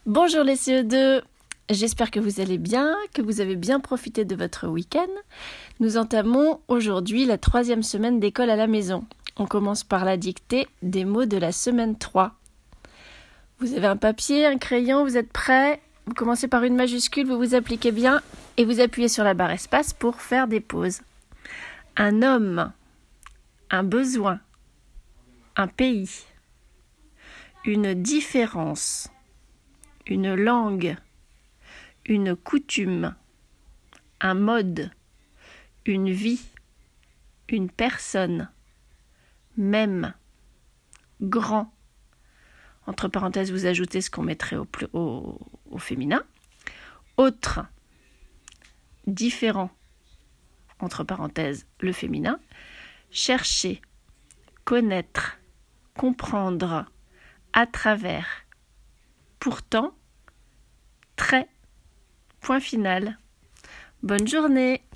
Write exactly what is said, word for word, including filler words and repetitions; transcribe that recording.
Bonjour les C E deux, j'espère que vous allez bien, que vous avez bien profité de votre week-end. Nous entamons aujourd'hui la troisième semaine d'école à la maison. On commence par la dictée des mots de la semaine trois. Vous avez un papier, un crayon, vous êtes prêts? Vous commencez par une majuscule, vous vous appliquez bien et vous appuyez sur la barre espace pour faire des pauses. Un homme, un besoin, un pays, une différence, une langue, une coutume, un mode, une vie, une personne, même, grand. Entre parenthèses, vous ajoutez ce qu'on mettrait au, au, au féminin. Autre, différent, entre parenthèses, le féminin. Chercher, connaître, comprendre, à travers. Pourtant, très, point final. Bonne journée!